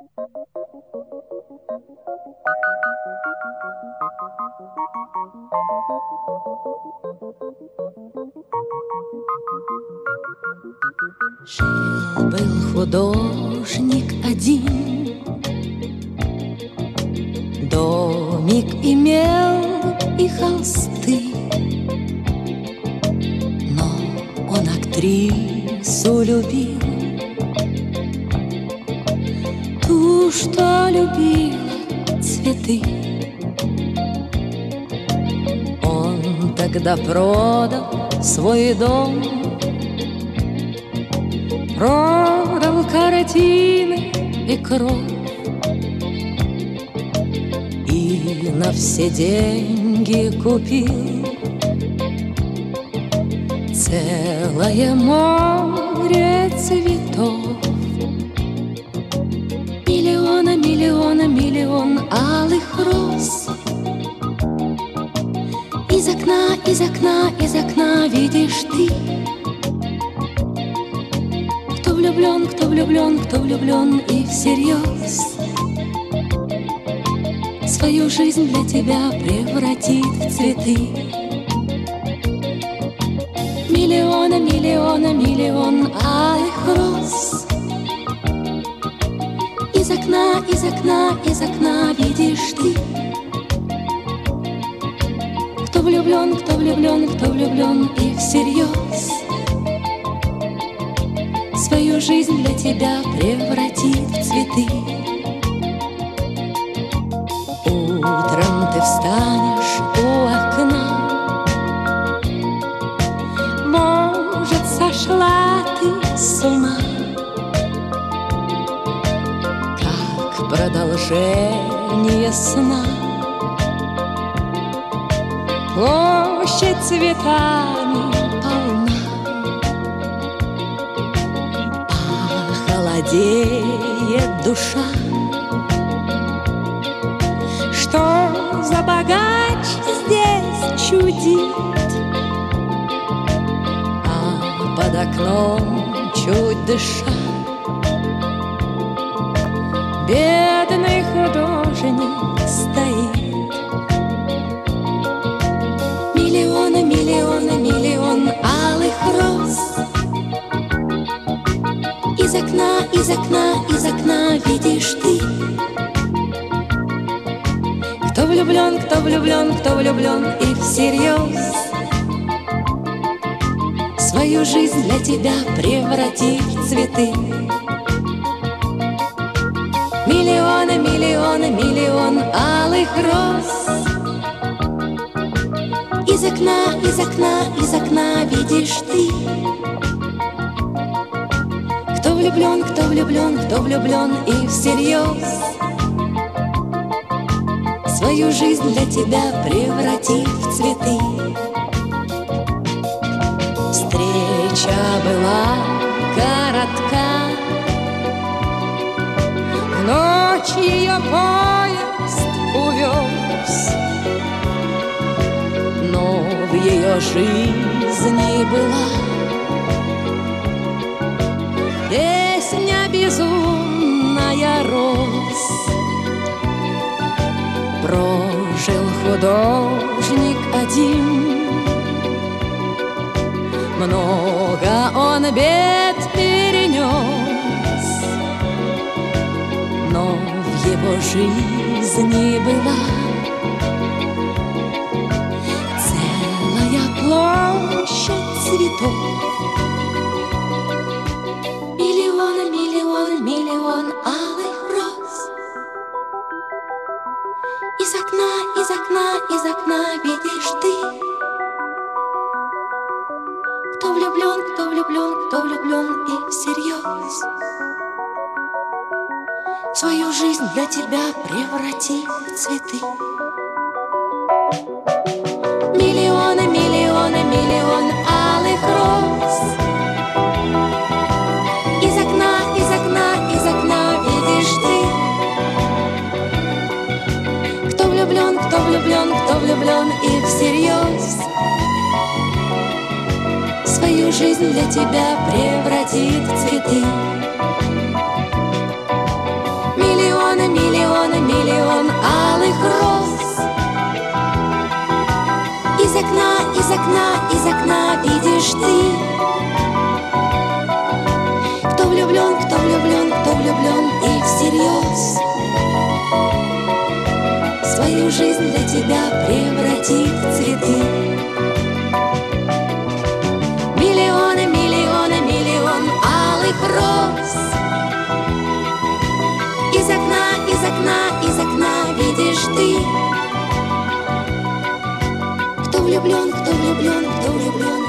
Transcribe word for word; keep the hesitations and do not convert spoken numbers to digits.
Жил-был художник один, домик имел и холсты, но он актрису любил, ту, что любила цветы. Он тогда продал свой дом, продал картины и кровь, и на все деньги купил целое море цветов. Миллиона, миллиона, миллион алых роз. Из окна, из окна, из окна видишь ты. Кто влюблен, кто влюблен, кто влюблен и всерьез свою жизнь для тебя превратит в цветы. Миллиона, миллиона, миллион алых роз. Из окна, из окна, из окна видишь ты. Кто влюблен, кто влюблен, кто влюблен и всерьез свою жизнь для тебя превратит в цветы. Утром ты встанешь у окна, может, сошла ты с ума, как продолжение сна. Площадь цветами полна, холодеет душа. Что за богач здесь чудит, а под окном чуть дыша бедный художник стоит. Миллиона, миллиона, миллион алых роз. Из окна, из окна, из окна видишь ты. Кто влюблен, кто влюблен, кто влюблен и всерьез свою жизнь для тебя превратит в цветы. Миллионы, миллионы, миллион алых роз. Из окна, из окна, из окна видишь ты. Кто влюблен, кто влюблен, кто влюблен и всерьез свою жизнь для тебя превратит в цветы. Встреча была коротка, в ночь ее поезд увез, но в ее жизни была песня безумная роз. Прожил художник один, много он бед перенес, но в его жизни была целая площадь цветов. Миллион, миллион, миллион алых роз. Из окна, из окна, из окна видишь ты. Кто влюблен, кто влюблен, кто влюблен и всерьез свою жизнь для тебя преврати в цветы. Миллионы, миллионы, миллион алых роз. Из окна, из окна, из окна видишь ты. Кто влюблен, кто влюблен, кто влюблен и всерьез свою жизнь для тебя превратит в цветы. Миллионы, окна, из окна видишь ты. Кто влюблен, кто влюблен, кто влюблен и всерьез свою жизнь для тебя превратит в цветы. Миллионы, миллионы, миллион алых роз. Из окна, из окна, из окна видишь ты. Кто влюблен, кто влюблен, кто влюблен